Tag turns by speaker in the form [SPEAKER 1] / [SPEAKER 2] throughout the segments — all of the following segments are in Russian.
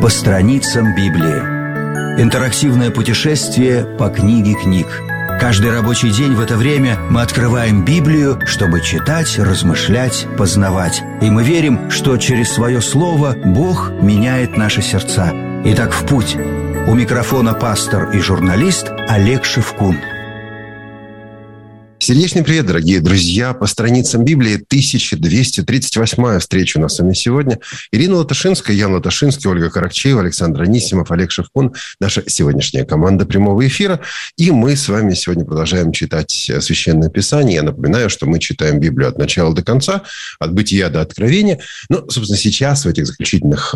[SPEAKER 1] по страницам Библии. Интерактивное путешествие по книге книг. Каждый рабочий день в это время мы открываем Библию, чтобы читать, размышлять, познавать. И мы верим, что через свое слово Бог меняет наши сердца. Итак, в путь. У микрофона пастор и журналист Олег Шевкун.
[SPEAKER 2] Сердечный привет, дорогие друзья. По страницам Библии 1238-я встреча у нас с вами сегодня. Ирина Латашинская, Ян Латашинский, Ольга Каракчеева, Александр Анисимов, Олег Шевкун. Наша сегодняшняя команда прямого эфира. И мы с вами сегодня продолжаем читать Священное Писание. Я напоминаю, что мы читаем Библию от начала до конца, от Бытия до Откровения. Ну, собственно, сейчас в этих заключительных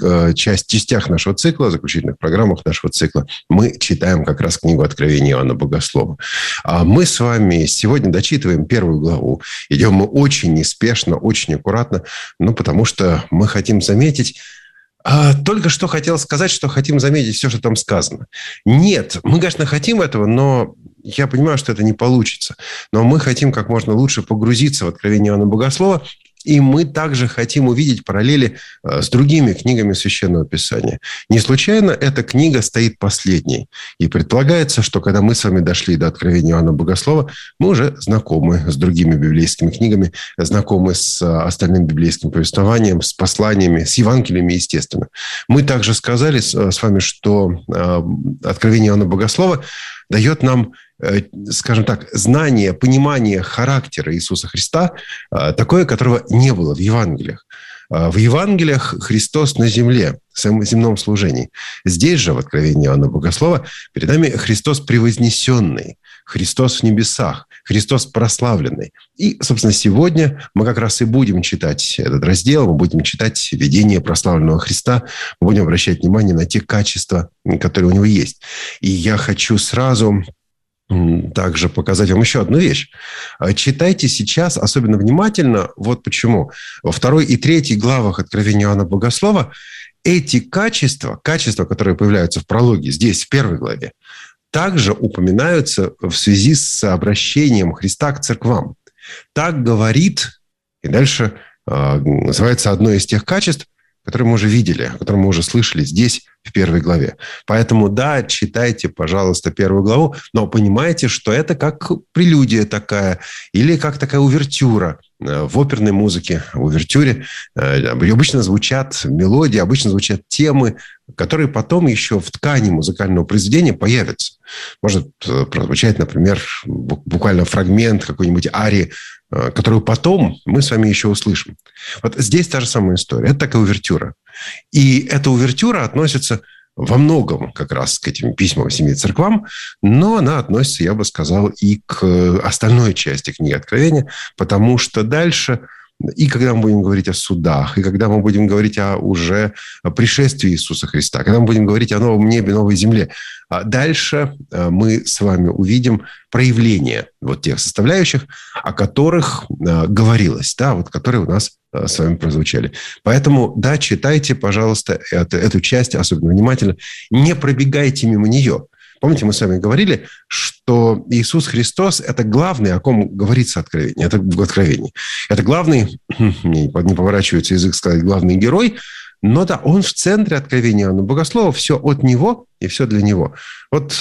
[SPEAKER 2] частях нашего цикла, заключительных программах нашего цикла, мы читаем как раз книгу Откровения Иоанна Богослова. А мы с вами сегодня дочитываем первую главу. Идем мы очень неспешно, очень аккуратно, потому что мы хотим заметить... Только что хотел сказать, что хотим заметить все, что там сказано. Нет, мы, конечно, хотим этого, но я понимаю, что это не получится. Но мы хотим как можно лучше погрузиться в Откровение Иоанна Богослова, и мы также хотим увидеть параллели с другими книгами Священного Писания. Не случайно эта книга стоит последней. И предполагается, что когда мы с вами дошли до Откровения Иоанна Богослова, мы уже знакомы с другими библейскими книгами, знакомы с остальным библейским повествованием, с посланиями, с Евангелиями, естественно. Мы также сказали с вами, что Откровение Иоанна Богослова дает нам, скажем так, знание, понимание характера Иисуса Христа, такое, которого не было в Евангелиях. В Евангелиях Христос на земле, в своем земном служении. Здесь же, в Откровении Иоанна Богослова, перед нами Христос превознесенный, Христос в небесах, Христос прославленный. И, собственно, сегодня мы как раз и будем читать этот раздел, мы будем читать видение прославленного Христа, мы будем обращать внимание на те качества, которые у него есть. И я хочу сразу... также показать вам еще одну вещь. Читайте сейчас особенно внимательно. Вот почему. Во 2 и 3 главах Откровения Иоанна Богослова эти качества, которые появляются в прологе, здесь, в 1 главе, также упоминаются в связи с обращением Христа к церквам. Так говорит, и дальше называется одно из тех качеств, которые мы уже видели, о котором мы уже слышали здесь, в 1 главе. Поэтому, да, читайте, пожалуйста, 1 главу, но понимайте, что это как прелюдия такая, или как такая увертюра. В оперной музыке, в увертюре обычно звучат мелодии, обычно звучат темы, которые потом еще в ткани музыкального произведения появятся. Может прозвучать, например, буквально фрагмент какой-нибудь арии, которую потом мы с вами еще услышим. Вот здесь та же самая история. Это такая увертюра. И эта увертюра относится во многом как раз к этим письмам 7 церквам, но она относится, я бы сказал, и к остальной части книги Откровения, потому что дальше, и когда мы будем говорить о судах, и когда мы будем говорить о пришествии Иисуса Христа, когда мы будем говорить о новом небе, новой земле, дальше мы с вами увидим проявление вот тех составляющих, о которых говорилось, да, вот которые у нас с вами прозвучали. Поэтому, да, читайте, пожалуйста, эту часть особенно внимательно. Не пробегайте мимо нее. Помните, мы с вами говорили, что Иисус Христос – это главный, о ком говорится Откровение. Это в Откровении. Это главный, мне не поворачивается язык сказать, главный герой, но да, он в центре Откровения Иоанна Богослова, все от него и все для него. Вот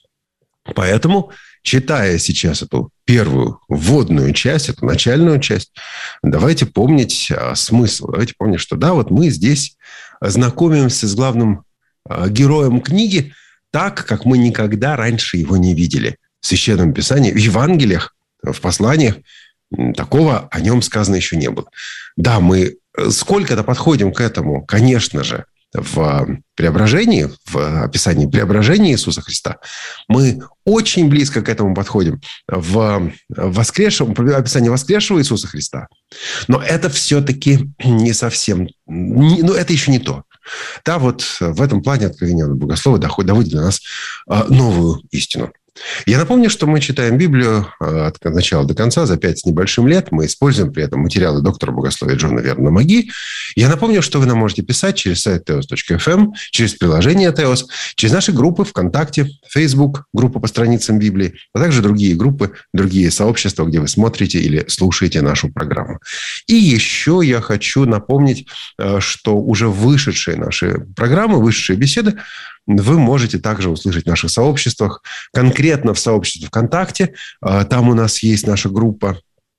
[SPEAKER 2] поэтому, читая сейчас эту первую вводную часть, эту начальную часть, давайте помнить смысл. Давайте помнить, что да, вот мы здесь знакомимся с главным героем книги так, как мы никогда раньше его не видели. В Священном Писании, в Евангелиях, в посланиях такого о нем сказано еще не было. Да, мы сколько-то подходим к этому, конечно же, в преображении, в описании преображения Иисуса Христа. Мы очень близко к этому подходим в описании воскресшего Иисуса Христа. Но это все-таки не совсем... это еще не то. Да, вот в этом плане Откровение Иоанна Богослова доводит для нас новую истину. Я напомню, что мы читаем Библию от начала до конца за 5 с небольшим лет. Мы используем при этом материалы доктора богословия Джона Вернона Маги. Я напомню, что вы нам можете писать через сайт teos.fm, через приложение Teos, через наши группы ВКонтакте, Facebook, группа по страницам Библии, а также другие группы, другие сообщества, где вы смотрите или слушаете нашу программу. И еще я хочу напомнить, что уже вышедшие наши программы, вышедшие беседы, вы можете также услышать в наших сообществах, конкретно в сообществе ВКонтакте. Там у нас есть наша группа.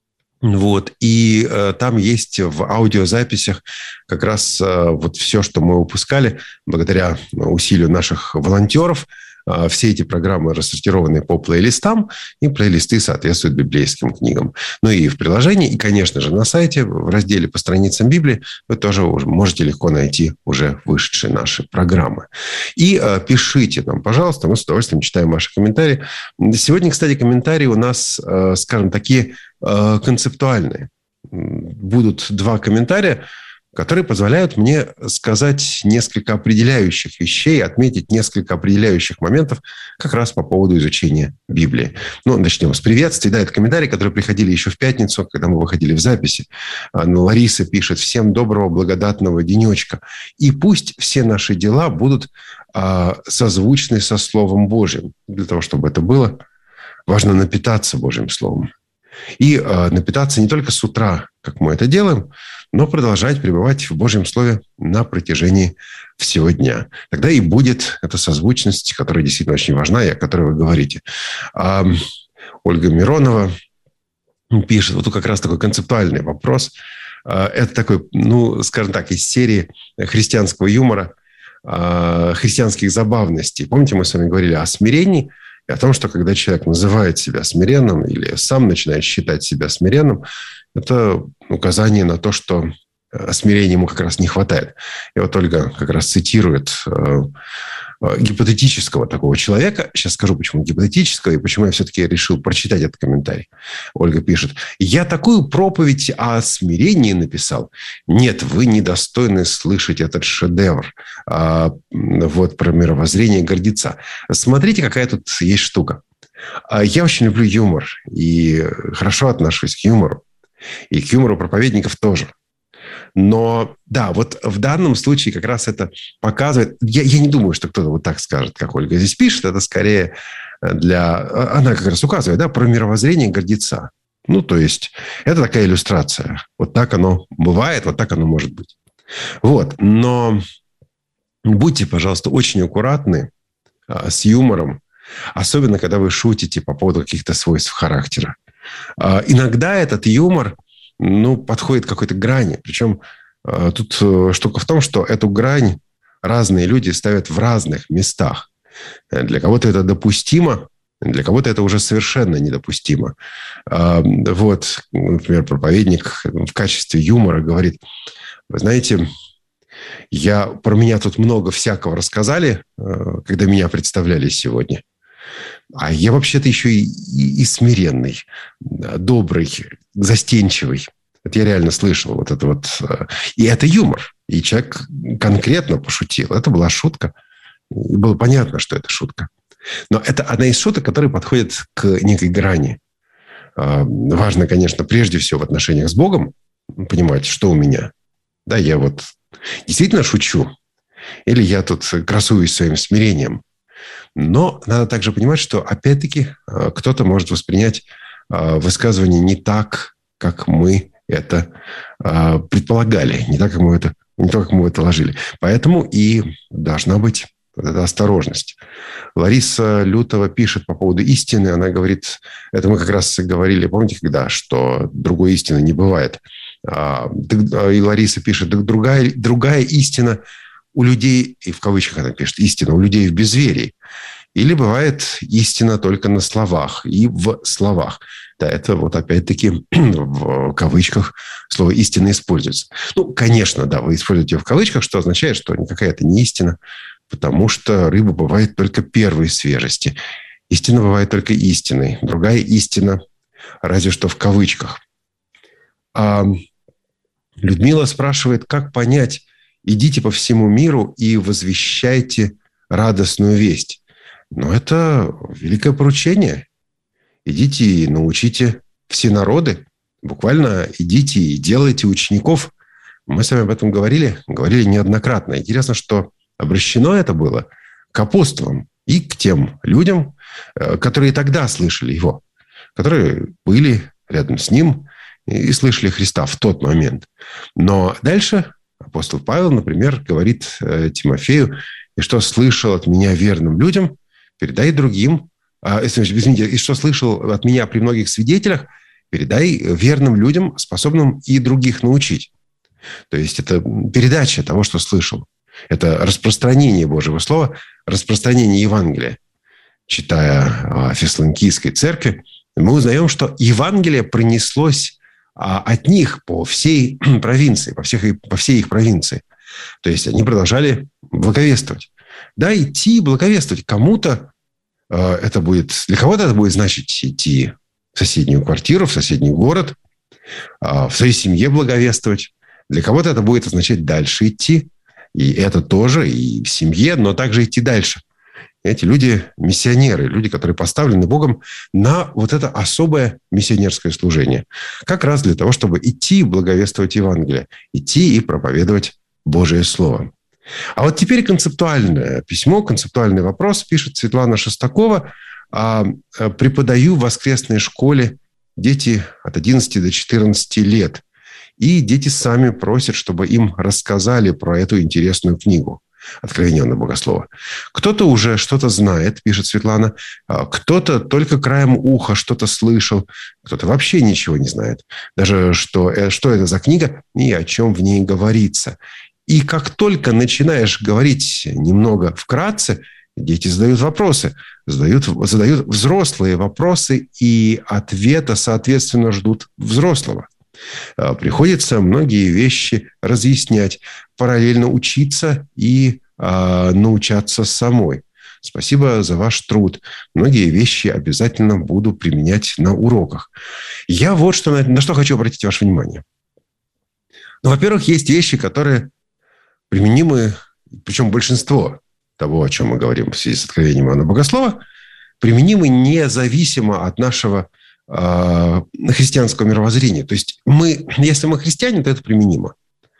[SPEAKER 2] И там есть в аудиозаписях как раз вот все, что мы выпускали благодаря усилию наших волонтеров. Все эти программы рассортированы по плейлистам, и плейлисты соответствуют библейским книгам. И в приложении, и, конечно же, на сайте, в разделе по страницам Библии, вы тоже можете легко найти уже вышедшие наши программы. И пишите нам, пожалуйста, мы с удовольствием читаем ваши комментарии. Сегодня, кстати, комментарии у нас, скажем, такие концептуальные. Будут 2 комментария, которые позволяют мне сказать несколько определяющих вещей, отметить несколько определяющих моментов как раз по поводу изучения Библии. Начнем с приветствий. Это комментарии, которые приходили еще в пятницу, когда мы выходили в записи. Лариса пишет: «Всем доброго, благодатного денечка. И пусть все наши дела будут созвучны со Словом Божьим». Для того, чтобы это было, важно напитаться Божьим Словом. И напитаться не только с утра, как мы это делаем, но продолжать пребывать в Божьем Слове на протяжении всего дня. Тогда и будет эта созвучность, которая действительно очень важна, и о которой вы говорите. Ольга Миронова пишет, вот тут как раз такой концептуальный вопрос. Это такой, скажем так, из серии христианского юмора, христианских забавностей. Помните, мы с вами говорили о смирении, и о том, что когда человек называет себя смиренным или сам начинает считать себя смиренным, это указание на то, что смирения ему как раз не хватает. И вот Ольга как раз цитирует гипотетического такого человека. Сейчас скажу, почему гипотетического и почему я все-таки решил прочитать этот комментарий. Ольга пишет: «Я такую проповедь о смирении написал. Нет, вы недостойны слышать этот шедевр. Вот про мировоззрение гордеца. Смотрите, какая тут есть штука. Я очень люблю юмор и хорошо отношусь к юмору. И к юмору проповедников тоже. Но да, вот в данном случае как раз это показывает... Я не думаю, что кто-то вот так скажет, как Ольга здесь пишет. Это скорее она как раз указывает, про мировоззрение гордеца. То есть это такая иллюстрация. Вот так оно бывает, вот так оно может быть. Но будьте, пожалуйста, очень аккуратны с юмором, особенно когда вы шутите по поводу каких-то свойств характера. Иногда этот юмор, подходит к какой-то грани. Причем тут штука в том, что эту грань разные люди ставят в разных местах. Для кого-то это допустимо, для кого-то это уже совершенно недопустимо. Например, проповедник в качестве юмора говорит: вы знаете, про меня тут много всякого рассказали, когда меня представляли сегодня. А я вообще-то еще и смиренный, добрый, застенчивый. Это я реально слышал. Вот это вот. И это юмор. И человек конкретно пошутил. Это была шутка. И было понятно, что это шутка. Но это одна из шуток, которые подходят к некой грани. Важно, конечно, прежде всего в отношениях с Богом понимать, что у меня. Да, я вот действительно шучу. Или я тут красуюсь своим смирением. Но надо также понимать, что, опять-таки, кто-то может воспринять высказывание не так, как мы это предполагали, не так, как мы в это ложили. Поэтому и должна быть вот эта осторожность. Лариса Лютова пишет по поводу истины. Она говорит, это мы как раз говорили, помните, что другой истины не бывает. И Лариса пишет, другая истина у людей, и в кавычках она пишет, истина у людей в безверии. Или бывает истина только на словах и в словах. Да, это вот опять-таки в кавычках слово «истина» используется. Конечно, да, вы используете его в кавычках, что означает, что никакая это не истина, потому что рыба бывает только первой свежести. Истина бывает только истиной. Другая истина, разве что в кавычках. Людмила спрашивает, как понять: идите по всему миру и возвещайте радостную весть. Но это великое поручение. Идите и научите все народы. Буквально идите и делайте учеников. Мы с вами об этом говорили неоднократно. Интересно, что обращено это было к апостолам и к тем людям, которые тогда слышали его, которые были рядом с ним и слышали Христа в тот момент. Но дальше апостол Павел, например, говорит Тимофею: «И что слышал от меня верным людям, передай другим». Извините, «И что слышал от меня при многих свидетелях, передай верным людям, способным и других научить». То есть это передача того, что слышал. Это распространение Божьего Слова, распространение Евангелия. Читая о Фессалоникийской церкви, мы узнаем, что Евангелие пронеслось от них по всей провинции, по всей их провинции. То есть они продолжали благовествовать. Да, идти и благовествовать. Для кого-то это будет значить идти в соседнюю квартиру, в соседний город, в своей семье благовествовать. Для кого-то это будет означать дальше идти. И это тоже и в семье, но также идти дальше. Эти люди миссионеры, люди, которые поставлены Богом на вот это особое миссионерское служение. Как раз для того, чтобы идти и благовествовать Евангелие, идти и проповедовать Божие Слово. А вот теперь концептуальное письмо, концептуальный вопрос пишет Светлана Шестакова. «Преподаю в воскресной школе, дети от 11 до 14 лет. И дети сами просят, чтобы им рассказали про эту интересную книгу «Откровение Иоанна Богослова». Кто-то уже что-то знает, пишет Светлана, кто-то только краем уха что-то слышал, кто-то вообще ничего не знает. Даже что это за книга и о чем в ней говорится. И как только начинаешь говорить немного вкратце, дети задают вопросы, задают взрослые вопросы, и ответа, соответственно, ждут взрослого. Приходится многие вещи разъяснять, параллельно учиться и научаться самой. Спасибо за ваш труд. Многие вещи обязательно буду применять на уроках. Я вот на что хочу обратить ваше внимание. Во-первых, есть вещи, которые применимы, причем большинство того, о чем мы говорим в связи с откровением Иоанна Богослова, применимы независимо от нашего христианского мировоззрения. То есть если мы христиане, то это применимо.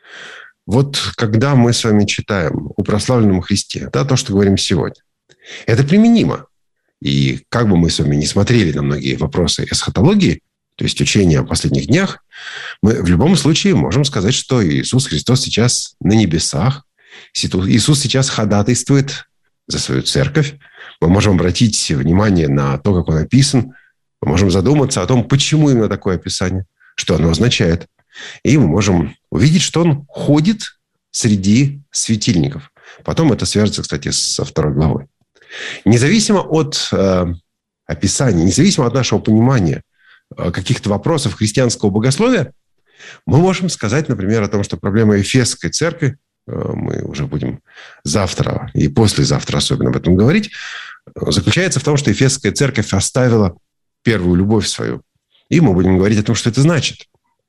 [SPEAKER 2] Вот когда мы с вами читаем о прославленном Христе, то, что говорим сегодня, это применимо. И как бы мы с вами не смотрели на многие вопросы эсхатологии, то есть учения о последних днях, мы в любом случае можем сказать, что Иисус Христос сейчас на небесах, Иисус сейчас ходатайствует за свою церковь. Мы можем обратить внимание на то, как Он описан. Мы можем задуматься о том, почему именно такое описание, что оно означает. И мы можем увидеть, что Он ходит среди светильников. Потом это свяжется, кстати, со 2 главой. Независимо от описания, независимо от нашего понимания каких-то вопросов христианского богословия, мы можем сказать, например, о том, что проблема Ефесской церкви, мы уже будем завтра и послезавтра особенно об этом говорить, заключается в том, что Ефесская церковь оставила первую любовь свою. И мы будем говорить о том, что это значит.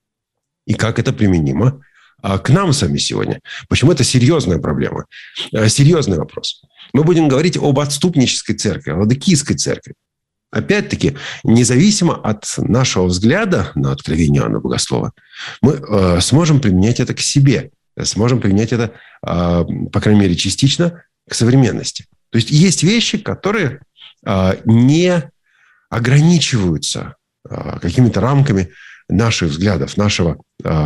[SPEAKER 2] И как это применимо к нам сами сегодня. Почему это серьезная проблема? Серьезный вопрос. Мы будем говорить об отступнической церкви, о ладыкийской церкви. Опять-таки, независимо от нашего взгляда на откровение Иоанна Богослова, мы сможем применять это к себе. Сможем применять это, по крайней мере, частично к современности. То есть есть вещи, которые не ограничиваются какими-то рамками наших взглядов, той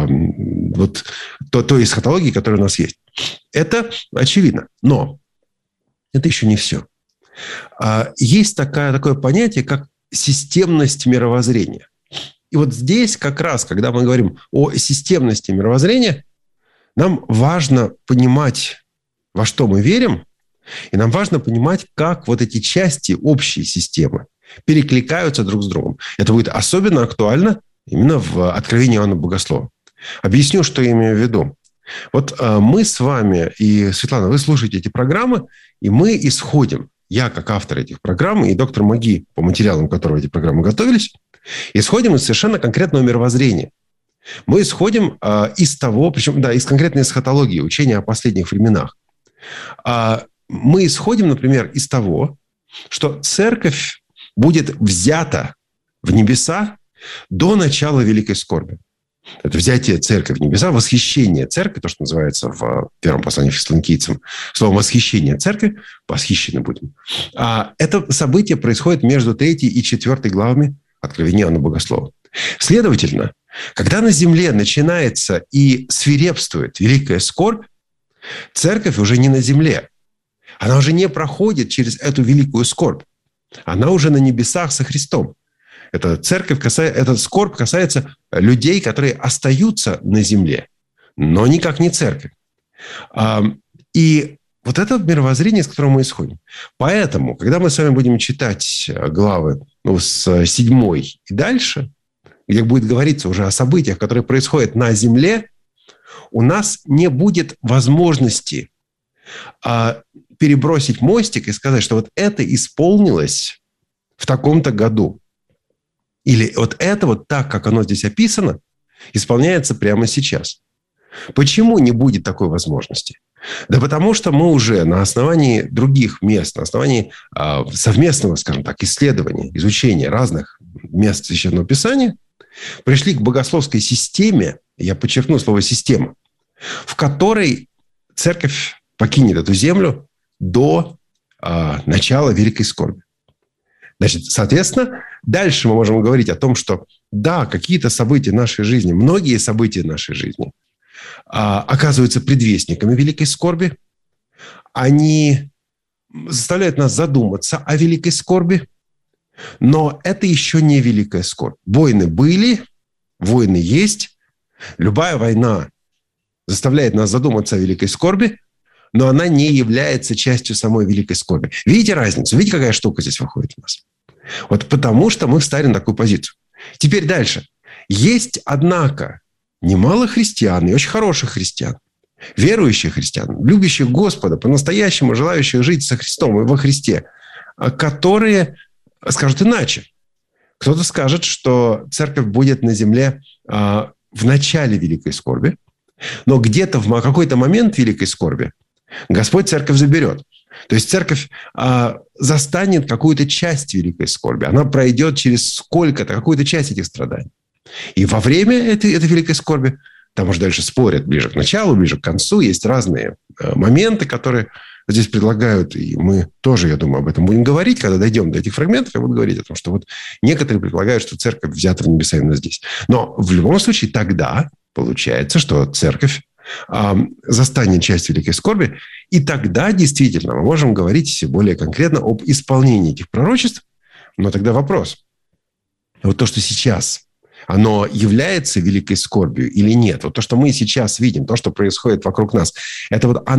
[SPEAKER 2] эсхатологии, которая у нас есть. Это очевидно. Но это еще не все. Есть такое понятие, как системность мировоззрения. И вот здесь как раз, когда мы говорим о системности мировоззрения, нам важно понимать, во что мы верим, и нам важно понимать, как вот эти части общей системы перекликаются друг с другом. Это будет особенно актуально именно в откровении Иоанна Богослова. Объясню, что я имею в виду. Вот мы с вами, и, Светлана, вы слушаете эти программы, и мы исходим, я как автор этих программ, и доктор Маги, по материалам которого эти программы готовились, исходим из совершенно конкретного мировоззрения. Мы исходим из того, причем, из конкретной эсхатологии, учения о последних временах. Мы исходим, например, из того, что церковь будет взята в небеса до начала великой скорби. Это взятие церкви в небеса, восхищение церкви, то, что называется в первом послании фессалоникийцам, словом «восхищение церкви», «восхищены будем». Это событие происходит между 3 и 4 главами Откровения Иоанна Богослова. Следовательно, когда на земле начинается и свирепствует великая скорбь, церковь уже не на земле. Она уже не проходит через эту великую скорбь. Она уже на небесах со Христом. Эта скорбь касается людей, которые остаются на земле, но никак не церковь. И вот это мировоззрение, с которого мы исходим. Поэтому, когда мы с вами будем читать главы с 7 и дальше, где будет говориться уже о событиях, которые происходят на земле, у нас не будет возможности перебросить мостик и сказать, что вот это исполнилось в таком-то году. Или вот это вот так, как оно здесь описано, исполняется прямо сейчас. Почему не будет такой возможности? Да потому что мы уже на основании других мест, на основании совместного, скажем так, исследования, изучения разных мест Священного Писания, пришли к богословской системе, я подчеркну слово «система», в которой церковь покинет эту землю до начала великой скорби. Значит, соответственно, дальше мы можем говорить о том, что да, какие-то события нашей жизни, многие события нашей жизни оказываются предвестниками великой скорби. Они заставляют нас задуматься о великой скорби, но это еще не великая скорбь. Войны были, войны есть. Любая война заставляет нас задуматься о великой скорби, но она не является частью самой великой скорби. Видите разницу? Видите, какая штука здесь выходит у нас? Вот потому что мы встали на такую позицию. Теперь дальше. Есть, однако, немало христиан, и очень хороших христиан, верующих христиан, любящих Господа, по-настоящему желающих жить со Христом и во Христе, которые скажут иначе. Кто-то скажет, что церковь будет на земле в начале великой скорби, но где-то в какой-то момент великой скорби Господь церковь заберет. То есть церковь застанет какую-то часть великой скорби. Она пройдет через сколько-то, какую-то часть этих страданий. И во время этой великой скорби, там уже дальше спорят ближе к началу, ближе к концу, есть разные моменты, которые здесь предлагают, и мы тоже, я думаю, об этом будем говорить, когда дойдем до этих фрагментов, я буду говорить о том, что вот некоторые предполагают, что церковь взята в небеса именно здесь. Но в любом случае тогда получается, что церковь застанет часть великой скорби, и тогда действительно мы можем говорить более конкретно об исполнении этих пророчеств. Но тогда вопрос. Вот то, что сейчас, оно является великой скорбью или нет? Вот то, что мы сейчас видим, то, что происходит вокруг нас, это вот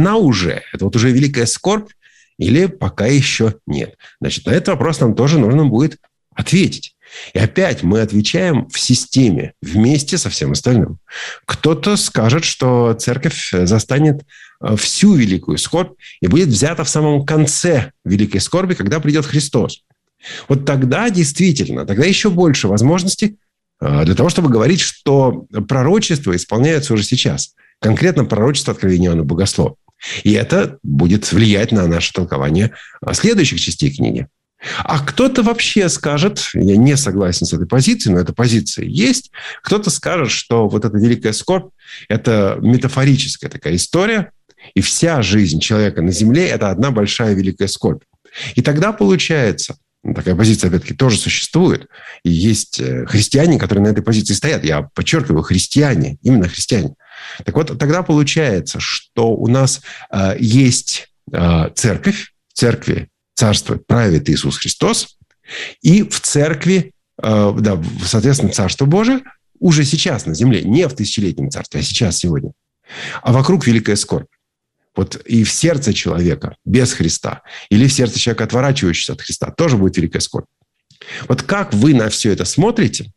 [SPEAKER 2] уже великая скорбь или пока еще нет? Значит, на этот вопрос нам тоже нужно будет ответить. И опять мы отвечаем в системе вместе со всем остальным. Кто-то скажет, что церковь застанет всю великую скорбь и будет взята в самом конце великой скорби, когда придет Христос. Вот тогда действительно, тогда еще больше возможностей для того, чтобы говорить, что пророчества исполняются уже сейчас. Конкретно пророчество Откровения Иоанна Богослова. И это будет влиять на наше толкование следующих частей книги. А кто-то вообще скажет, я не согласен с этой позицией, но эта позиция есть, кто-то скажет, что вот эта великая скорбь – это метафорическая такая история, и вся жизнь человека на земле – это одна большая великая скорбь. И тогда получается, такая позиция, опять-таки, тоже существует, и есть христиане, которые на этой позиции стоят. Я подчеркиваю, христиане, именно христиане. Так вот, тогда получается, что у нас есть церковь, в церкви царствует, правит Иисус Христос, и в церкви, соответственно, Царство Божие уже сейчас на земле, не в тысячелетнем царстве, а сейчас, сегодня. А вокруг великая скорбь. Вот и в сердце человека без Христа, или в сердце человека, отворачивающегося от Христа, тоже будет великая скорбь. Вот как вы на все это смотрите,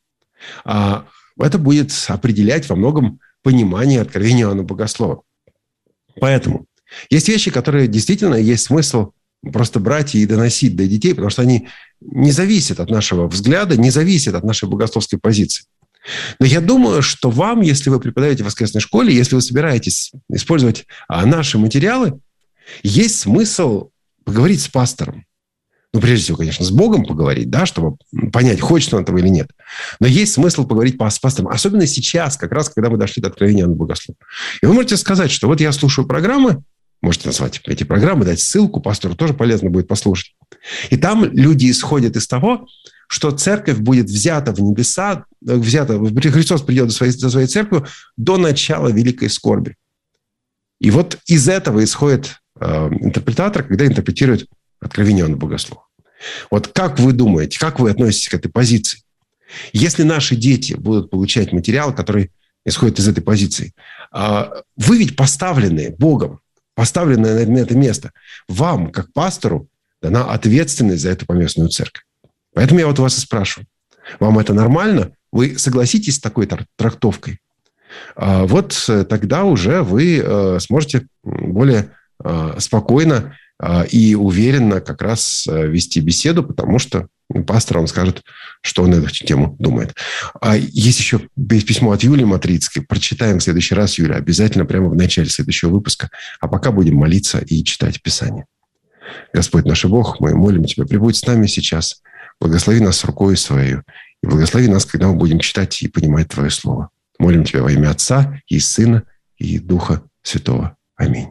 [SPEAKER 2] это будет определять во многом понимание Откровения Иоанна Богослова. Поэтому есть вещи, которые действительно есть смысл просто брать и доносить до детей, потому что они не зависят от нашего взгляда, не зависят от нашей богословской позиции. Но я думаю, что вам, если вы преподаете в воскресной школе, если вы собираетесь использовать наши материалы, есть смысл поговорить с пастором. прежде всего, конечно, с Богом поговорить, да, чтобы понять, хочет он этого или нет. Но есть смысл поговорить с пастором. Особенно сейчас, как раз, когда мы дошли до откровения Иоанна Богослова. И вы можете сказать, что вот я слушаю программы, можете назвать эти программы, дать ссылку, пастору тоже полезно будет послушать. И там люди исходят из того, что церковь будет взята в небеса, Христос придет за своей церковью до начала великой скорби. И вот из этого исходит интерпретатор, когда интерпретирует откровение Иоанна Богослова. Вот как вы думаете, как вы относитесь к этой позиции? Если наши дети будут получать материал, который исходит из этой позиции, вы ведь поставлены Богом, поставлены на это место. Вам, как пастору, дана ответственность за эту поместную церковь. Поэтому я вот у вас и спрашиваю. Вам это нормально? Вы согласитесь с такой трактовкой? Вот тогда уже вы сможете более спокойно и уверенно как раз вести беседу, потому что пастор вам скажет, что он на эту тему думает. Есть еще письмо от Юлии Матрицкой. Прочитаем в следующий раз, Юля, обязательно прямо в начале следующего выпуска. А пока будем молиться и читать Писание. Господь наш Бог, мы молим Тебя, прибудь с нами сейчас. Благослови нас рукой Своей. И благослови нас, когда мы будем читать и понимать Твое Слово. Молим Тебя во имя Отца и Сына и Духа Святого. Аминь.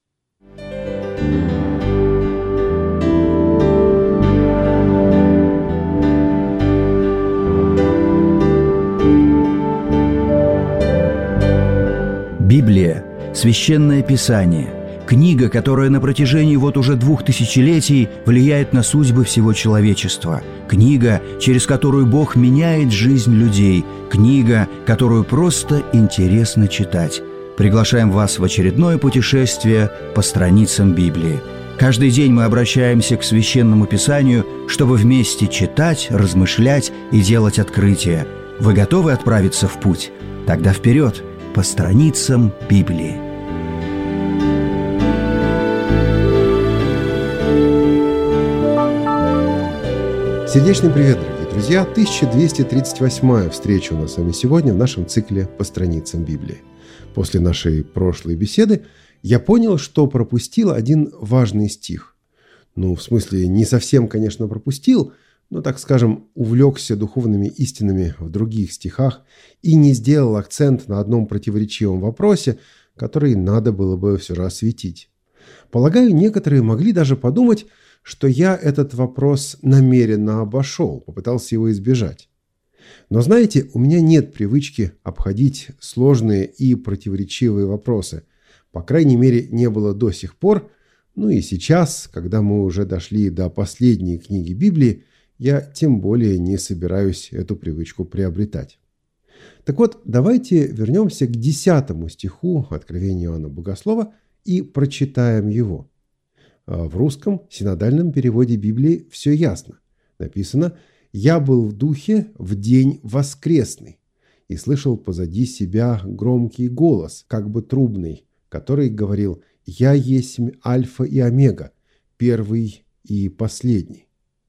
[SPEAKER 1] Библия – священное писание, книга, которая на протяжении вот уже 2000 влияет на судьбы всего человечества, книга, через которую Бог меняет жизнь людей, книга, которую просто интересно читать. Приглашаем вас в очередное путешествие по страницам Библии. Каждый день мы обращаемся к Священному Писанию, чтобы вместе читать, размышлять и делать открытия. Вы готовы отправиться в путь? Тогда вперед! По страницам Библии.
[SPEAKER 2] Сердечный привет, дорогие друзья! 1238-я встреча у нас с вами сегодня в нашем цикле «По страницам Библии». После нашей прошлой беседы я понял, что пропустил один важный стих. В смысле, не совсем, конечно, пропустил, но, так скажем, увлекся духовными истинами в других стихах и не сделал акцент на одном противоречивом вопросе, который надо было бы все же осветить. Полагаю, некоторые могли даже подумать, что я этот вопрос намеренно обошел, попытался его избежать. Но знаете, у меня нет привычки обходить сложные и противоречивые вопросы. По крайней мере, не было до сих пор, и сейчас, когда мы уже дошли до последней книги Библии, я тем более не собираюсь эту привычку приобретать. Так вот, давайте вернемся к 10 стиху Откровения Иоанна Богослова и прочитаем его. В русском синодальном переводе Библии все ясно. Написано: «Я был в духе в день воскресный и слышал позади себя громкий голос, как бы трубный, который говорил: Я есть Альфа и Омега, первый и последний».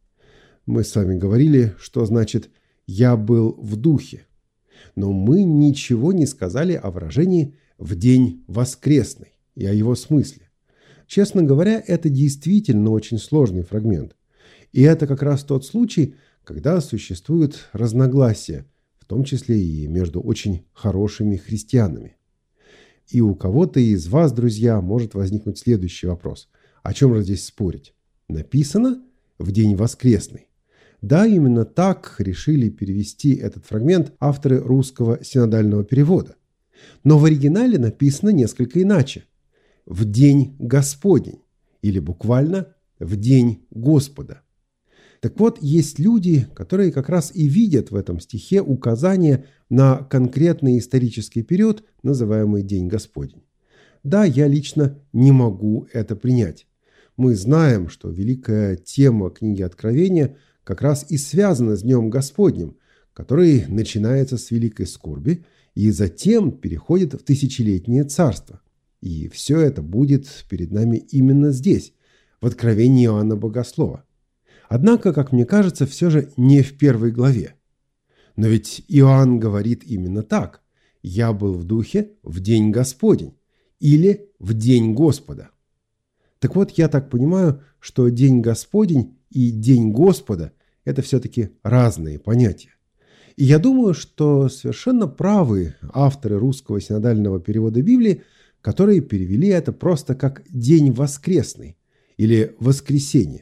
[SPEAKER 2] Мы с вами говорили, что значит «я был в духе». Но мы ничего не сказали о выражении «в день воскресный» и о его смысле. Честно говоря, это действительно очень сложный фрагмент. И это как раз тот случай, когда существуют разногласия, в том числе и между очень хорошими христианами. И у кого-то из вас, друзья, может возникнуть следующий вопрос. О чем же здесь спорить? Написано «в день воскресный». Да, именно так решили перевести этот фрагмент авторы русского синодального перевода. Но в оригинале написано несколько иначе. «В день Господень» или буквально «в день Господа». Так вот, есть люди, которые как раз и видят в этом стихе указание на конкретный исторический период, называемый День Господень. Да, я лично не могу это принять. Мы знаем, что великая тема книги Откровения как раз и связана с Днем Господним, который начинается с великой скорби и затем переходит в тысячелетнее царство. И все это будет перед нами именно здесь, в Откровении Иоанна Богослова. Однако, как мне кажется, все же не в первой главе. Но ведь Иоанн говорит именно так: «Я был в духе в день Господень» или «в день Господа».
[SPEAKER 3] Так вот, я так понимаю, что День Господень и День Господа – это все-таки разные понятия. И я думаю, что совершенно правы авторы русского синодального перевода Библии, которые перевели это просто как «День воскресный» или «Воскресенье».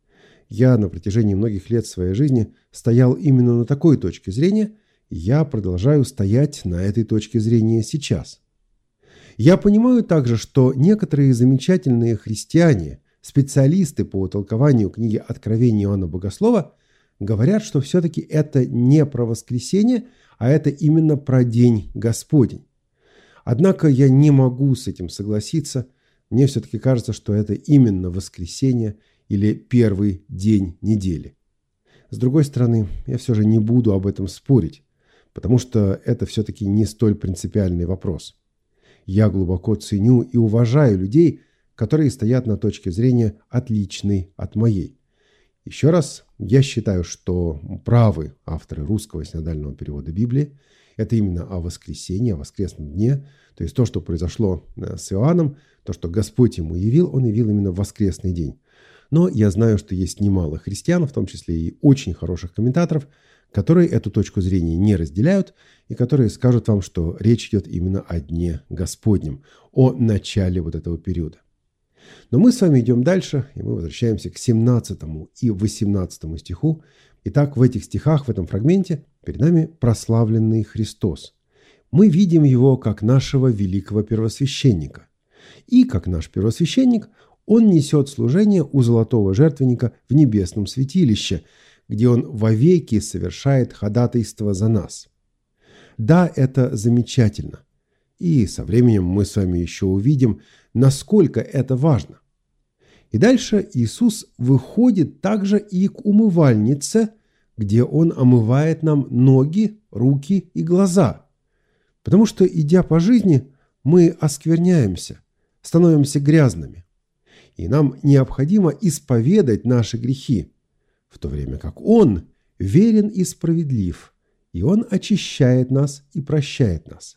[SPEAKER 3] Я на протяжении многих лет своей жизни стоял именно на такой точке зрения, и я продолжаю стоять на этой точке зрения сейчас. Я понимаю также, что некоторые замечательные христиане, специалисты по толкованию книги Откровения Иоанна Богослова, говорят, что все-таки это не про воскресенье, а это именно про День Господень. Однако я не могу с этим согласиться. Мне все-таки кажется, что это именно воскресенье или первый день недели. С другой стороны, я все же не буду об этом спорить, потому что это все-таки не столь принципиальный вопрос. Я глубоко ценю и уважаю людей, которые стоят на точке зрения отличной от моей. Еще раз, я считаю, что правы авторы русского синодального перевода Библии. Это именно о воскресенье, о воскресном дне. То есть то, что произошло с Иоанном, то, что Господь ему явил, он явил именно в воскресный день. Но я знаю, что есть немало христиан, в том числе и очень хороших комментаторов, которые эту точку зрения не разделяют и которые скажут вам, что речь идет именно о Дне Господнем, о начале вот этого периода. Но мы с вами идем дальше, и мы возвращаемся к 17 и 18 стиху. Итак, в этих стихах, в этом фрагменте, перед нами прославленный Христос. Мы видим его как нашего великого первосвященника. И как наш первосвященник, он несет служение у золотого жертвенника в небесном святилище, где он вовеки совершает ходатайство за нас. Да, это замечательно. И со временем мы с вами еще увидим, насколько это важно. И дальше Иисус выходит также и к умывальнице, где Он омывает нам ноги, руки и глаза. Потому что, идя по жизни, мы оскверняемся, становимся грязными. И нам необходимо исповедать наши грехи, в то время как Он верен и справедлив, и Он очищает нас и прощает нас.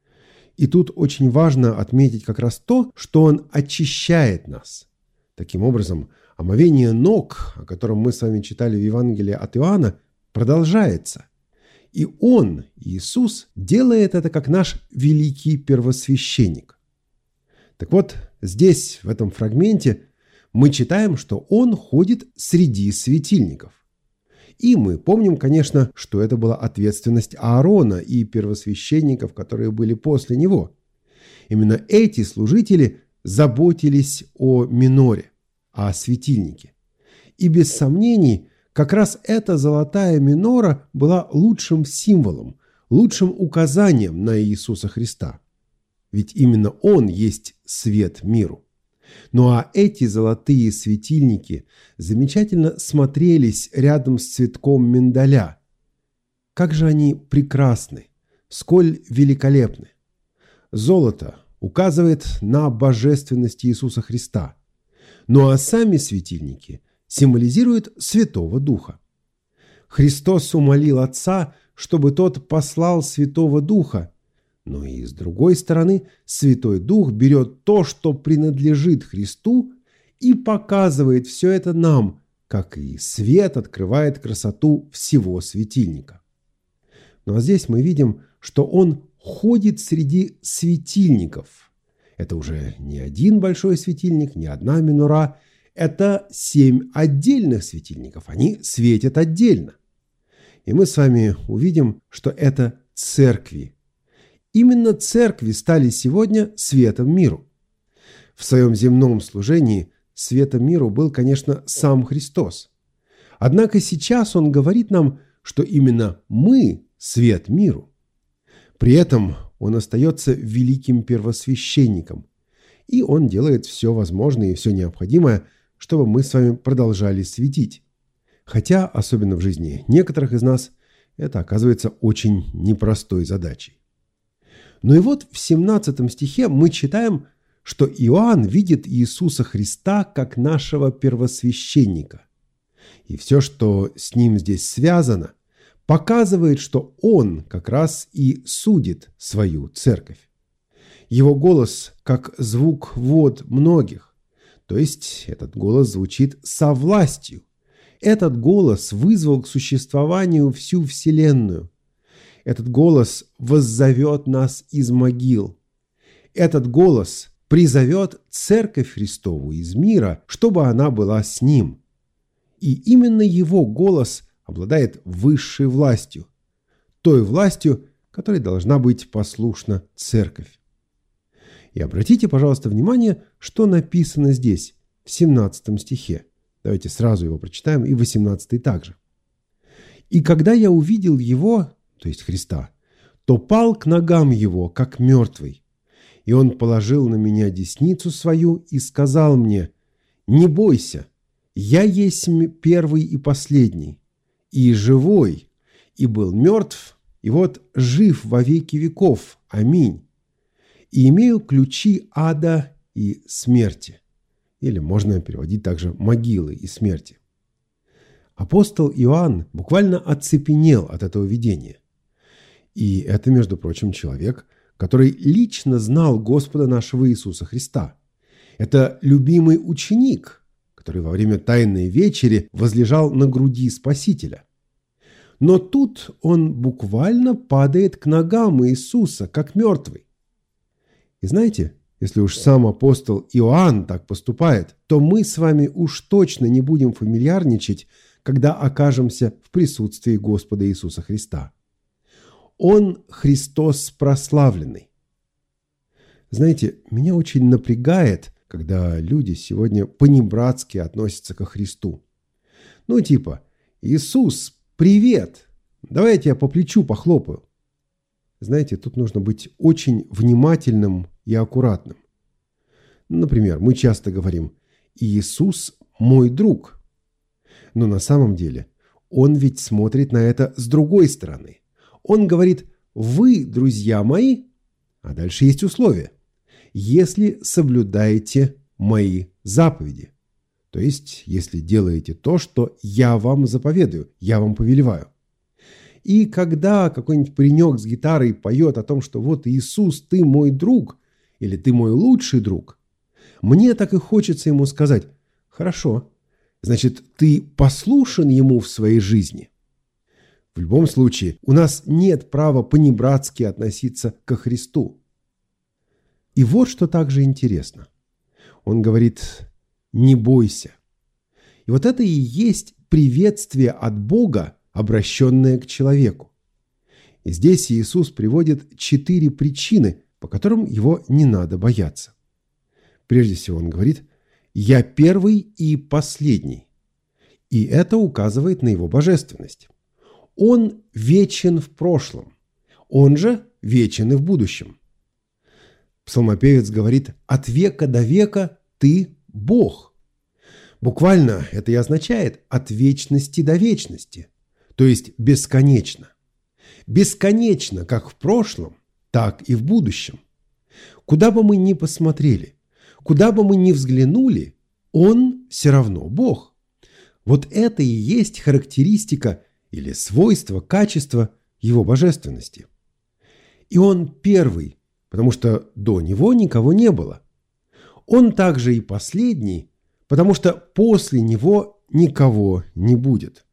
[SPEAKER 3] И тут очень важно отметить как раз то, что Он очищает нас. Таким образом, омовение ног, о котором мы с вами читали в Евангелии от Иоанна, продолжается. И Он, Иисус, делает это как наш великий первосвященник. Так вот, здесь, в этом фрагменте, мы читаем, что Он ходит среди светильников. И мы помним, конечно, что это была ответственность Аарона и первосвященников, которые были после него. Именно эти служители заботились о миноре, о светильнике. И без сомнений, как раз эта золотая минора была лучшим символом, лучшим указанием на Иисуса Христа. Ведь именно Он есть свет миру. Ну а эти золотые светильники замечательно смотрелись рядом с цветком миндаля. Как же они прекрасны, сколь великолепны! Золото указывает на божественность Иисуса Христа. Ну а сами светильники символизируют Святого Духа. Христос умолил Отца, чтобы Тот послал Святого Духа. Но и с другой стороны, Святой Дух берет то, что принадлежит Христу, и показывает все это нам, как и свет открывает красоту всего светильника. Ну а здесь мы видим, что Он ходит среди светильников. Это уже не один большой светильник, не одна минора, это 7 отдельных светильников, они светят отдельно. И мы с вами увидим, что это церкви. Именно церкви стали сегодня светом миру. В своем земном служении светом миру был, конечно, сам Христос. Однако сейчас Он говорит нам, что именно мы – свет миру. При этом Он остается великим первосвященником, и Он делает все возможное и все необходимое, чтобы мы с вами продолжали светить. Хотя, особенно в жизни некоторых из нас, это оказывается очень непростой задачей. Ну и вот в 17 стихе мы читаем, что Иоанн видит Иисуса Христа как нашего первосвященника. И все, что с Ним здесь связано, показывает, что Он как раз и судит свою церковь. Его голос как звук вод многих, То есть этот голос звучит со властью. Этот голос вызвал к существованию всю Вселенную. Этот голос воззовет нас из могил. Этот голос призовет Церковь Христову из мира, чтобы она была с Ним. И именно Его голос обладает высшей властью, той властью, которой должна быть послушна Церковь. И обратите, пожалуйста, внимание, что написано здесь, в 17 стихе. Давайте сразу его прочитаем, и 18 также. «И когда я увидел Его, то есть Христа, то пал к ногам Его, как мертвый. И Он положил на меня десницу свою и сказал мне: „Не бойся, я есть первый и последний, и живой, и был мертв, и вот жив во веки веков. Аминь. И имею ключи ада и смерти». Или можно переводить также «могилы и смерти». Апостол Иоанн буквально оцепенел от этого видения. И это, между прочим, человек, который лично знал Господа нашего Иисуса Христа. Это любимый ученик, который во время Тайной вечери возлежал на груди Спасителя. Но тут он буквально падает к ногам Иисуса, как мертвый. И знаете, если уж сам апостол Иоанн так поступает, то мы с вами уж точно не будем фамильярничать, когда окажемся в присутствии Господа Иисуса Христа. Он Христос прославленный. Знаете, меня очень напрягает, когда люди сегодня понебратски относятся ко Христу. Ну типа: «Иисус, привет! Давай я тебя по плечу похлопаю». Знаете, тут нужно быть очень внимательным и аккуратным. Например, мы часто говорим: «Иисус мой друг». Но на самом деле Он ведь смотрит на это с другой стороны. Он говорит: «Вы, друзья мои», а дальше есть условие: «если соблюдаете мои заповеди». То есть, если делаете то, что я вам заповедую, я вам повелеваю. И когда какой-нибудь паренек с гитарой поет о том, что вот Иисус, ты мой друг, или ты мой лучший друг, мне так и хочется ему сказать: хорошо, значит, ты послушен ему в своей жизни. В любом случае, у нас нет права понебратски относиться ко Христу. И вот что также интересно. Он говорит: «Не бойся». И вот это и есть приветствие от Бога, обращенное к человеку. И здесь Иисус приводит 4 причины, по которым его не надо бояться. Прежде всего он говорит: «Я первый и последний». И это указывает на его божественность. Он вечен в прошлом, он же вечен и в будущем. Псалмопевец говорит: «От века до века ты Бог». Буквально это и означает «от вечности до вечности», то есть бесконечно. Бесконечно как в прошлом, так и в будущем. Куда бы мы ни посмотрели, куда бы мы ни взглянули, Он все равно Бог. Вот это и есть характеристика или свойство, качество Его божественности. И Он первый, потому что до Него никого не было. Он также и последний, потому что после Него никого не будет.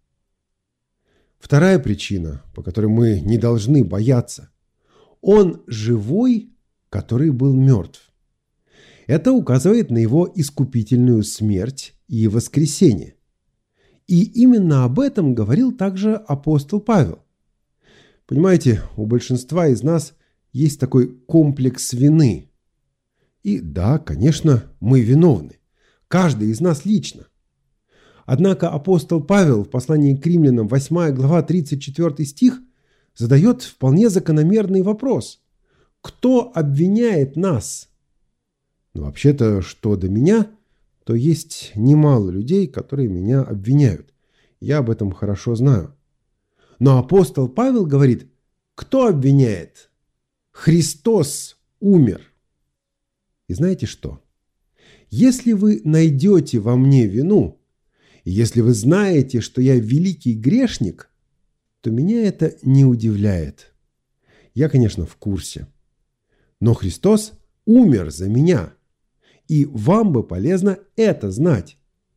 [SPEAKER 3] Вторая причина, по которой мы не должны бояться: Он живой, который был мертв. Это указывает на Его искупительную смерть и воскресение. И именно об этом говорил также апостол Павел. Понимаете, у большинства из нас есть такой комплекс вины. И да, конечно, мы виновны. Каждый из нас лично. Однако апостол Павел в послании к римлянам, 8 глава, 34 стих, задает вполне закономерный вопрос: кто обвиняет нас? Ну, вообще-то, что до меня, то есть немало людей, которые меня обвиняют. Я об этом хорошо знаю. Но апостол Павел говорит: кто обвиняет? Христос умер. И знаете что? Если вы найдете во мне вину, и если вы знаете, что я великий грешник, то меня это не удивляет. Я, конечно, в курсе. Но Христос умер за меня. и вам бы полезно это знать.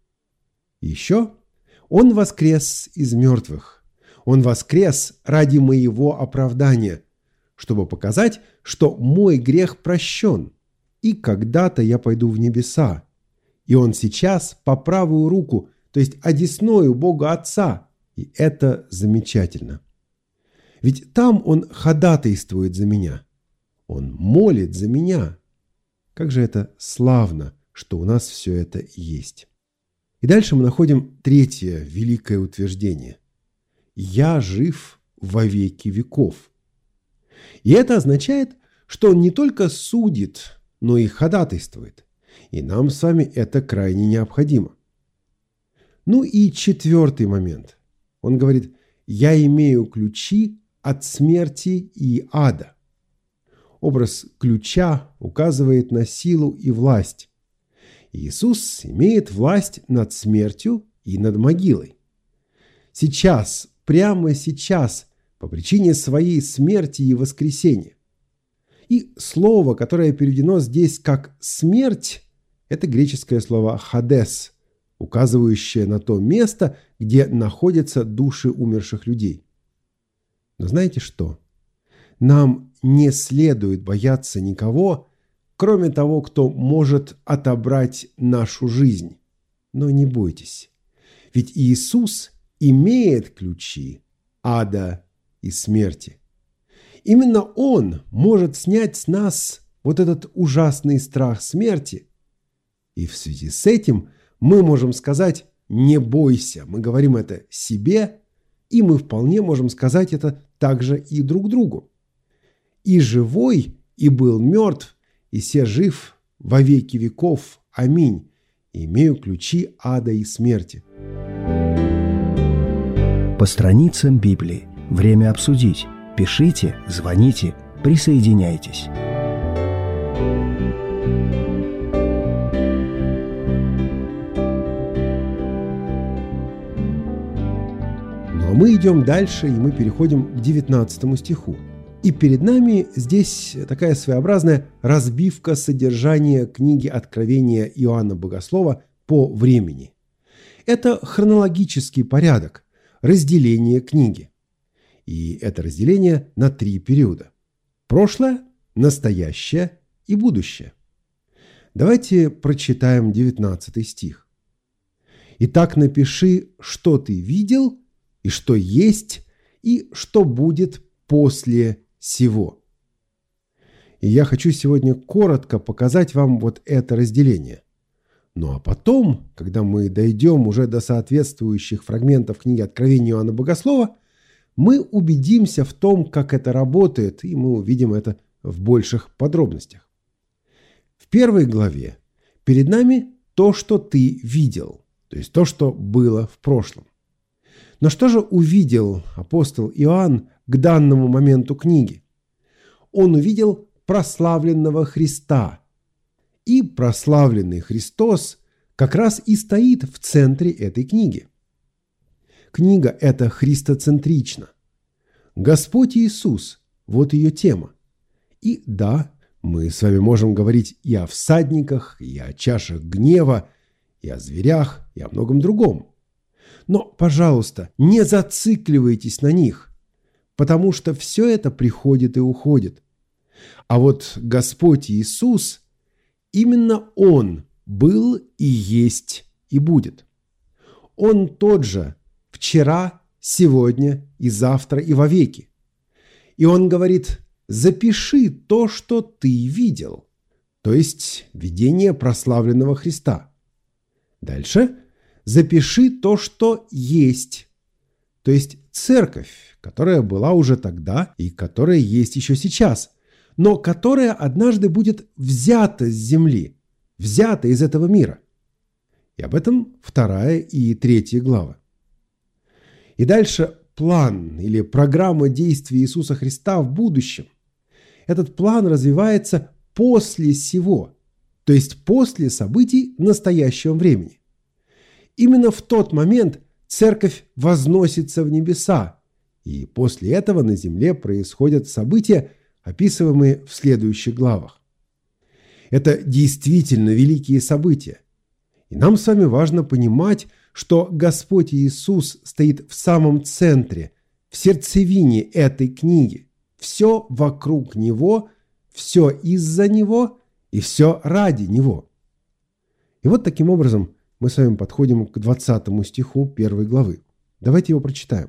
[SPEAKER 3] Еще Он воскрес из мертвых. Он воскрес ради моего оправдания, чтобы показать, что мой грех прощен, и когда-то я пойду в небеса. И Он сейчас по правую руку, то есть одесную Бога Отца, и это замечательно. Ведь там Он ходатайствует за меня. Он молит за меня. Как же это славно, что у нас все это есть. И дальше мы находим третье великое утверждение. «Я жив во веки веков». И это означает, что Он не только судит, но и ходатайствует. И нам с вами это крайне необходимо. Ну и четвертый момент. Он говорит: «Я имею ключи от смерти и ада». Образ ключа указывает на силу и власть. Иисус имеет власть над смертью и над могилой. Сейчас, прямо сейчас, по причине своей смерти и воскресения. И слово, которое переведено здесь как «смерть», это греческое слово «хадес», указывающее на то место, где находятся души умерших людей. Но знаете что? Нам не следует бояться никого, кроме того, кто может отобрать нашу жизнь. Но не бойтесь, ведь Иисус имеет ключи ада и смерти. Именно Он может снять с нас вот этот ужасный страх смерти. И в связи с этим мы можем сказать: «Не бойся». Мы говорим это себе, и мы вполне можем сказать это также и друг другу. «И живой, и был мертв, и се жив во веки веков. Аминь. Имею ключи ада и смерти».
[SPEAKER 1] По страницам Библии. Время обсудить. Пишите, звоните, присоединяйтесь.
[SPEAKER 3] Ну а мы идем дальше, и мы переходим к 19 стиху. И перед нами здесь такая своеобразная разбивка содержания книги Откровения Иоанна Богослова по времени. Это хронологический порядок, разделение книги. И это разделение на 3 периода. Прошлое, настоящее и будущее. Давайте прочитаем 19 стих. «Итак, напиши, что ты видел, и что есть, и что будет после сего». И я хочу сегодня коротко показать вам вот это разделение. Ну а потом, когда мы дойдем уже до соответствующих фрагментов книги Откровения Иоанна Богослова, мы убедимся в том, как это работает, и мы увидим это в больших подробностях. В 1 главе перед нами то, что ты видел, то есть то, что было в прошлом. Но что же увидел апостол Иоанн к данному моменту книги? Он увидел прославленного Христа. И прославленный Христос как раз и стоит в центре этой книги. Книга эта христоцентрична. Господь Иисус – вот ее тема. И да, мы с вами можем говорить и о всадниках, и о чашах гнева, и о зверях, и о многом другом. Но, пожалуйста, не зацикливайтесь на них, потому что все это приходит и уходит. А вот Господь Иисус, именно Он был и есть и будет. Он тот же вчера, сегодня и завтра и вовеки. И Он говорит: запиши то, что ты видел, то есть видение прославленного Христа. Дальше запиши то, что есть, то есть церковь, которая была уже тогда и которая есть еще сейчас, но которая однажды будет взята с земли, взята из этого мира. И об этом 2 и 3 глава. И дальше план или программа действий Иисуса Христа в будущем. Этот план развивается после сего, то есть после событий настоящего времени. Именно в тот момент церковь возносится в небеса, и после этого на земле происходят события, описываемые в следующих главах. Это действительно великие события. И нам с вами важно понимать, что Господь Иисус стоит в самом центре, в сердцевине этой книги. Все вокруг Него, все из-за Него и все ради Него. И вот таким образом мы с вами подходим к 20 стиху 1 главы. Давайте его прочитаем.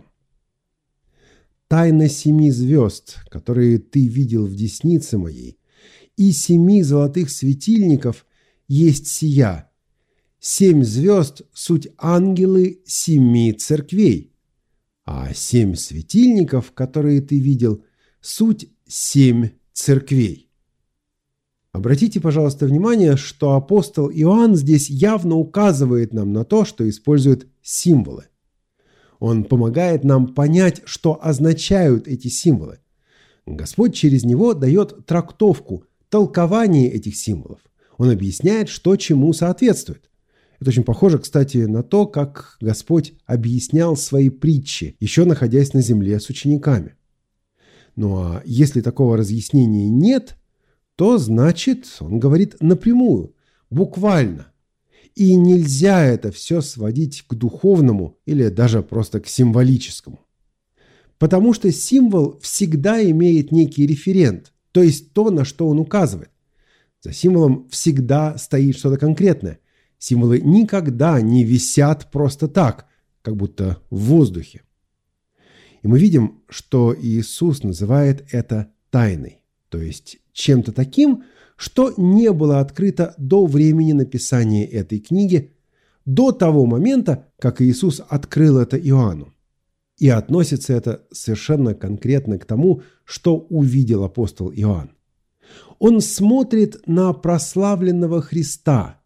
[SPEAKER 3] «Тайна 7 звезд, которые ты видел в деснице моей, и 7 золотых светильников есть сия. 7 звезд – суть ангелы 7 церквей, а 7 светильников, которые ты видел, суть 7 церквей». Обратите, пожалуйста, внимание, что апостол Иоанн здесь явно указывает нам на то, что использует символы. Он помогает нам понять, что означают эти символы. Господь через него дает трактовку, толкование этих символов. Он объясняет, что чему соответствует. Это очень похоже, кстати, на то, как Господь объяснял свои притчи, еще находясь на земле с учениками. Ну а если такого разъяснения нет, то значит, он говорит напрямую, буквально. И нельзя это все сводить к духовному или даже просто к символическому. Потому что символ всегда имеет некий референт, то есть то, на что он указывает. За символом всегда стоит что-то конкретное. Символы никогда не висят просто так, как будто в воздухе. И мы видим, что Иисус называет это тайной, то есть чем-то таким, что не было открыто до времени написания этой книги, до того момента, как Иисус открыл это Иоанну. И относится это совершенно конкретно к тому, что увидел апостол Иоанн. Он смотрит на прославленного Христа.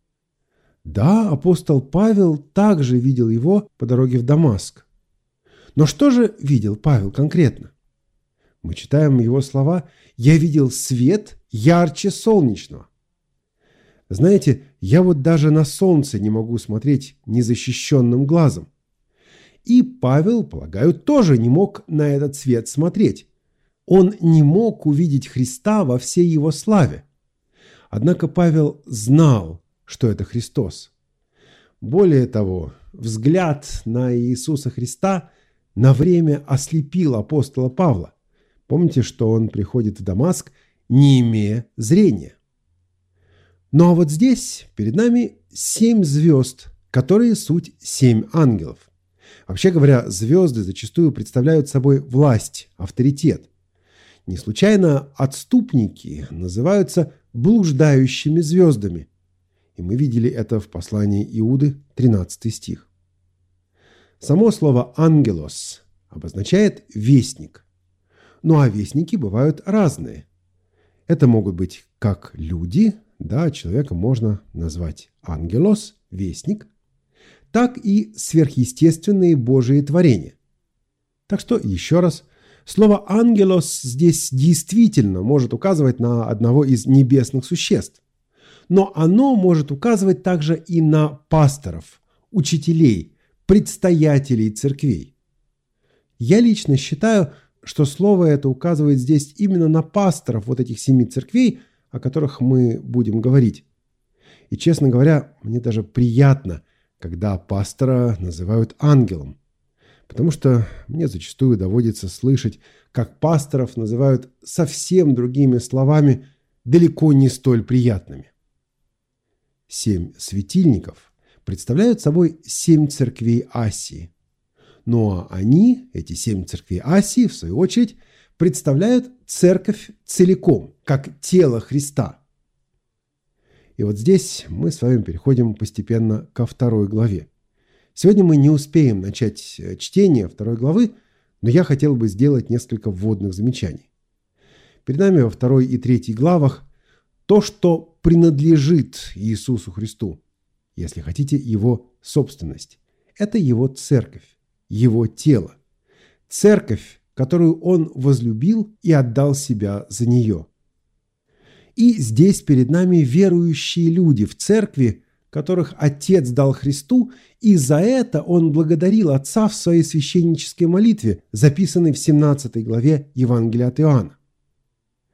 [SPEAKER 3] Да, апостол Павел также видел его по дороге в Дамаск. Но что же видел Павел конкретно? Мы читаем его слова: «Я видел свет ярче солнечного». Знаете, я вот даже на солнце не могу смотреть незащищенным глазом. И Павел, полагаю, тоже не мог на этот свет смотреть. Он не мог увидеть Христа во всей его славе. Однако Павел знал, что это Христос. Более того, взгляд на Иисуса Христа на время ослепил апостола Павла. Помните, что он приходит в Дамаск, не имея зрения. Ну а вот здесь перед нами 7 звезд, которые суть 7 ангелов. Вообще говоря, звезды зачастую представляют собой власть, авторитет. Не случайно отступники называются блуждающими звездами. И мы видели это в послании Иуды, 13 стих. Само слово «ангелос» обозначает «вестник». Ну а вестники бывают разные. Это могут быть как люди, да, человека можно назвать ангелос, вестник, так и сверхъестественные Божии творения. Так что, еще раз, слово «ангелос» здесь действительно может указывать на одного из небесных существ. Но оно может указывать также и на пасторов, учителей, предстоятелей церквей. Я лично считаю, что слово это указывает здесь именно на пасторов вот этих 7 церквей, о которых мы будем говорить. И, честно говоря, мне даже приятно, когда пастора называют ангелом, потому что мне зачастую доводится слышать, как пасторов называют совсем другими словами, далеко не столь приятными. 7 светильников представляют собой 7 церквей Асии. Ну а они, эти 7 церквей Асии, в свою очередь, представляют церковь целиком, как тело Христа. И вот здесь мы с вами переходим постепенно ко 2 главе. Сегодня мы не успеем начать чтение 2 главы, но я хотел бы сделать несколько вводных замечаний. Перед нами во 2 и 3 главах то, что принадлежит Иисусу Христу, если хотите, его собственность. Это его церковь, его тело. Церковь, которую он возлюбил и отдал себя за нее. И здесь перед нами верующие люди в церкви, которых Отец дал Христу, и за это он благодарил Отца в своей священнической молитве, записанной в 17 главе Евангелия от Иоанна.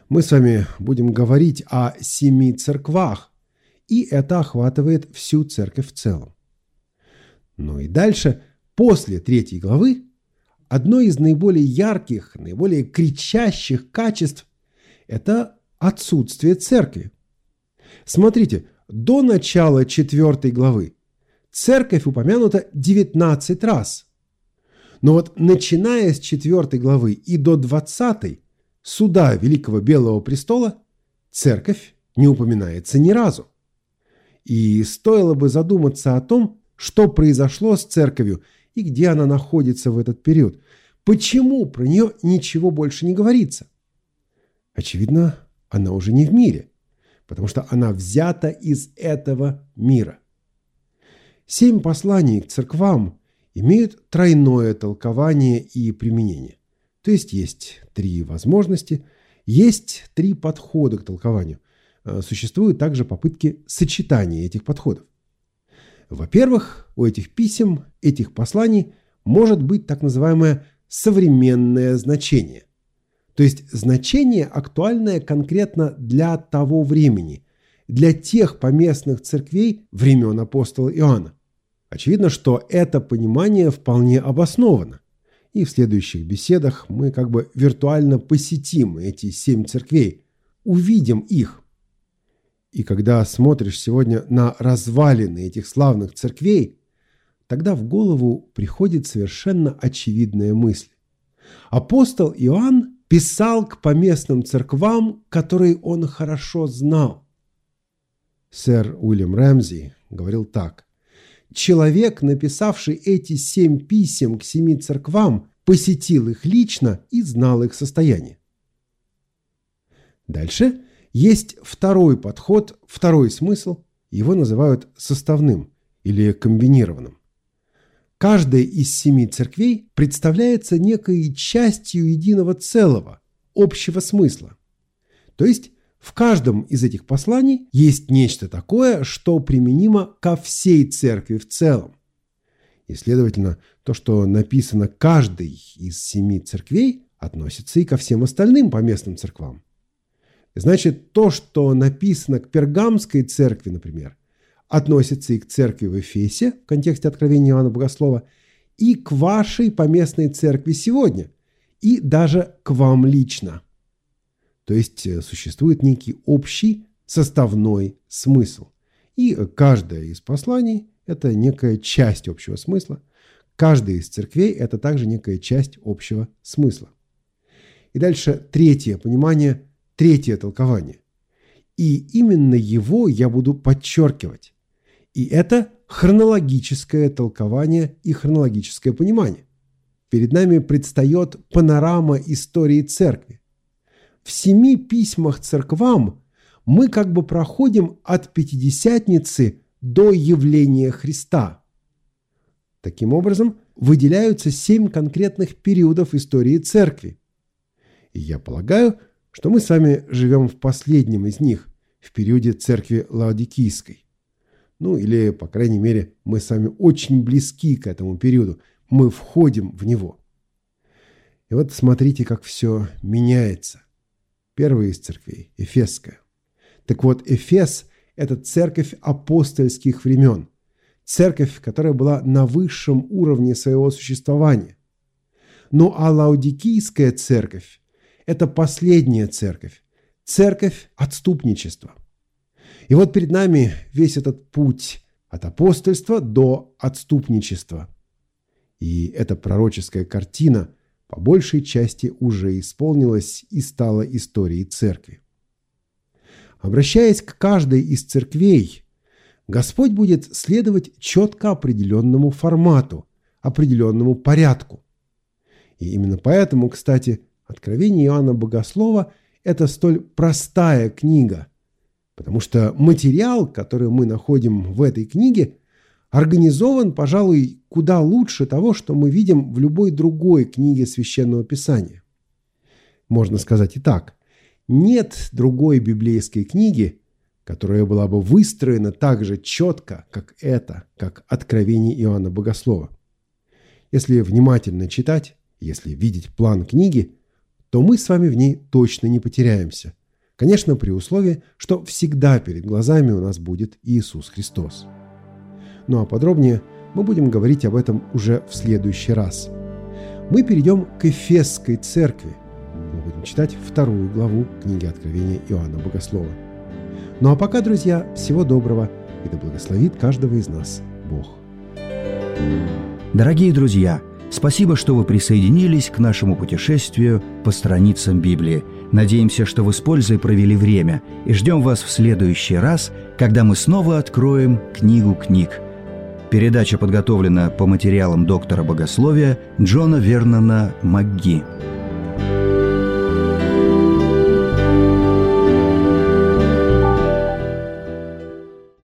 [SPEAKER 3] Мы с вами будем говорить о 7 церквах, и это охватывает всю церковь в целом. Ну и дальше, после 3 главы, одно из наиболее ярких, наиболее кричащих качеств – это отсутствие церкви. Смотрите, до начала 4 главы церковь упомянута 19 раз. Но вот начиная с 4 главы и до 20 суда Великого Белого Престола церковь не упоминается ни разу. И стоило бы задуматься о том, что произошло с церковью и где она находится в этот период. Почему про нее ничего больше не говорится? Очевидно, она уже не в мире, потому что она взята из этого мира. 7 посланий к церквам имеют тройное толкование и применение. То есть 3 возможности, есть 3 подхода к толкованию. Существуют также попытки сочетания этих подходов. Во-первых, у этих писем, этих посланий может быть так называемое современное значение. То есть значение, актуальное конкретно для того времени, для тех поместных церквей времен апостола Иоанна. Очевидно, что это понимание вполне обосновано. И в следующих беседах мы как бы виртуально посетим эти 7 церквей, увидим их. И когда смотришь сегодня на развалины этих славных церквей, тогда в голову приходит совершенно очевидная мысль. Апостол Иоанн писал к поместным церквам, которые он хорошо знал. Сэр Уильям Рэмзи говорил так: «Человек, написавший эти 7 писем к 7 церквам, посетил их лично и знал их состояние». Дальше есть второй подход, второй смысл, его называют составным или комбинированным. Каждая из 7 церквей представляется некой частью единого целого, общего смысла. То есть в каждом из этих посланий есть нечто такое, что применимо ко всей церкви в целом. И, следовательно, то, что написано каждой из 7 церквей, относится и ко всем остальным поместным церквам. Значит, то, что написано к Пергамской церкви, например, относится и к церкви в Эфесе в контексте откровения Иоанна Богослова, и к вашей поместной церкви сегодня, и даже к вам лично. То есть существует некий общий составной смысл. И каждое из посланий – это некая часть общего смысла. Каждая из церквей – это также некая часть общего смысла. И дальше 3 понимание, 3 толкование. И именно его я буду подчеркивать. И это хронологическое толкование и хронологическое понимание. Перед нами предстает панорама истории церкви. В 7 письмах церквам мы как бы проходим от Пятидесятницы до явления Христа. Таким образом, выделяются 7 конкретных периодов истории церкви. И я полагаю, что мы с вами живем в последнем из них, в периоде церкви Лаодикийской. Ну, или, по крайней мере, мы с вами очень близки к этому периоду, мы входим в него. И вот смотрите, как все меняется. Первая из церквей – Эфесская. Так вот, Эфес – это церковь апостольских времен. Церковь, которая была на высшем уровне своего существования. Ну а Лаодикийская церковь – это последняя церковь. Церковь отступничества. И вот перед нами весь этот путь от апостольства до отступничества. И эта пророческая картина по большей части уже исполнилась и стала историей церкви. Обращаясь к каждой из церквей, Господь будет следовать четко определенному формату, определенному порядку. И именно поэтому, кстати, Откровение Иоанна Богослова – это столь простая книга, потому что материал, который мы находим в этой книге, организован, пожалуй, куда лучше того, что мы видим в любой другой книге Священного Писания. Можно сказать и так: нет другой библейской книги, которая была бы выстроена так же четко, как эта, как Откровение Иоанна Богослова. Если внимательно читать, если видеть план книги, то мы с вами в ней точно не потеряемся. Конечно, при условии, что всегда перед глазами у нас будет Иисус Христос. Ну а подробнее мы будем говорить об этом уже в следующий раз. Мы перейдем к Эфесской церкви. Мы будем читать 2 главу книги Откровения Иоанна Богослова. Ну а пока, друзья, всего доброго, и да благословит каждого из нас Бог.
[SPEAKER 1] Дорогие друзья, спасибо, что вы присоединились к нашему путешествию по страницам Библии. Надеемся, что вы с пользой провели время, и ждем вас в следующий раз, когда мы снова откроем книгу книг. Передача подготовлена по материалам доктора богословия Джона Вернона МакГи.